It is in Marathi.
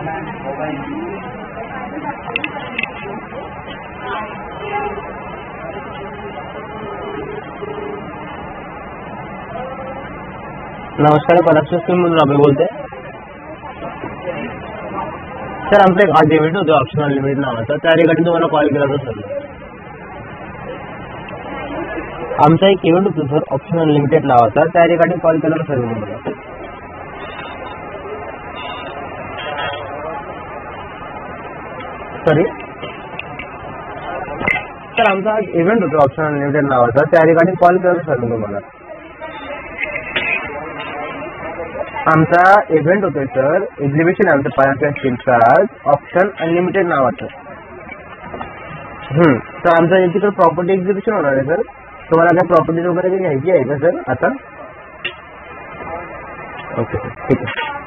नमस्कार, कलेक्शन स्कीममधून अभय बोलते. सर आमचा एक आज इव्हेंट होतो ऑप्शन अनलिमिटेड नावाचा, त्या रिगार्डिंग तुम्हाला कॉल केला होता सर. आमचा एक इव्हेंट होतो सर ऑप्शन अनलिमिटेड नावाचा, त्या रिगार्डिंग कॉल केला होता सर तुम्हाला. सॉरी सर, आमचा आज इव्हेंट होतो ऑप्शन अनलिमिटेड नावाचा, त्या रिगार्डिंग कॉल केला होता सर तुम्हाला. आमचा इव्हेंट होतोय सर, एक्झिबिशन आहे आमच्या पायाच्या स्कीमचा आज ऑप्शन अनलिमिटेड नावाचं. तर आमचं याच्याकडे प्रॉपर्टी एक्झिबिशन होणार आहे सर. तुम्हाला काय प्रॉपर्टी वगैरे घ्यायची आहे का सर आता? ओके सर, ठीक आहे.